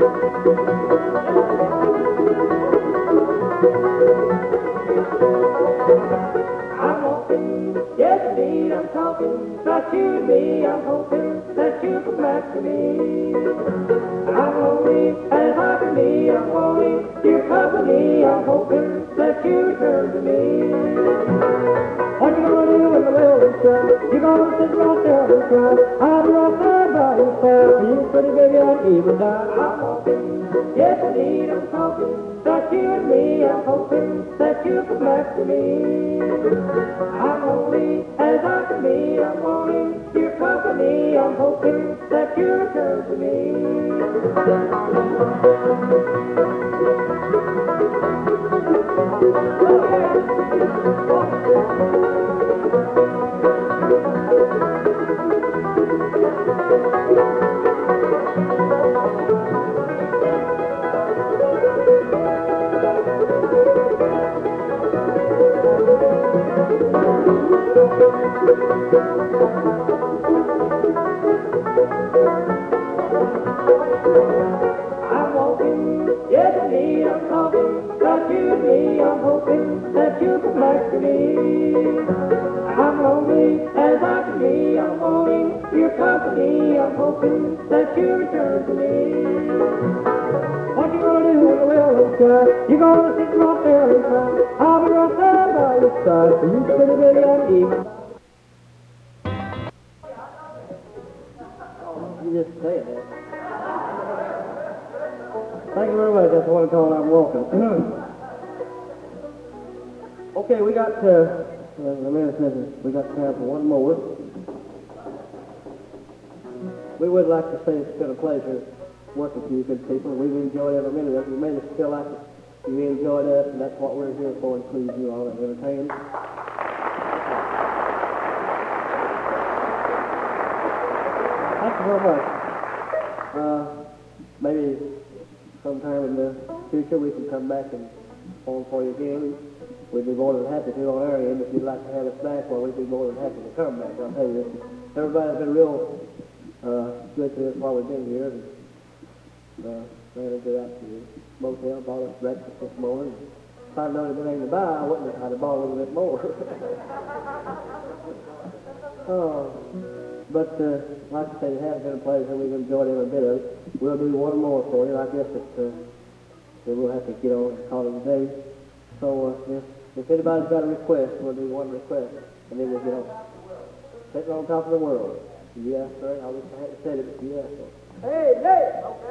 I'm walking, yes indeed I'm talking, not you and me, I'm hoping that you come back to me. I'm lonely as I can be, I'm wanting your company, I'm hoping that you return to me. What you gonna do when the well is shut? You gonna sit right there and cry? I'll be right there by your side, for you pretty baby I'd even die. I'm walking, yes indeed I'm talking, that you and me, I'm hoping that you come back to me. I'm lonely as I can be, I'm wanting your company, I'm hoping that you return to me. I'm walking, yes indeed I'm talking, about you and me, I'm hoping that you come back to me. I'm lonely as I can be, I'm wanting your company, I'm hoping that you return to me. What you gonna do when the well is dry? You gonna sit right there and cry? I'll be right there by your side, for you pretty baby I'm even. You just say it. Thank you very much. That's what I call I'm walking. Okay, we got the mayor says we got time for one more. We would like to say it's been a pleasure working with you good people. We've enjoyed every minute of it. You made us feel like you enjoyed us, and that's what we're here for, including you all and entertaining. Thank you very much. Maybe sometime in the future we can come back and phone for you again. We'd be more than happy to on our end. If you'd like to have us back, well, we'd be more than happy to come back. I'll tell you this. Everybody's been real good to us while we've been here. And, ran into that to the motel, bought us breakfast this morning. If I'd known it anything to buy, I wouldn't have had to buy a little bit more. But like I say, it has been a pleasure. We've enjoyed every bit of it. We'll do one more for you. I guess then we'll have to get on and call it a day. So if anybody's got a request, we'll do one request, and then we'll get on. Sitting on top of the world. Yes, sir. I wish I hadn't said it, but yes, sir. Hey, Nate!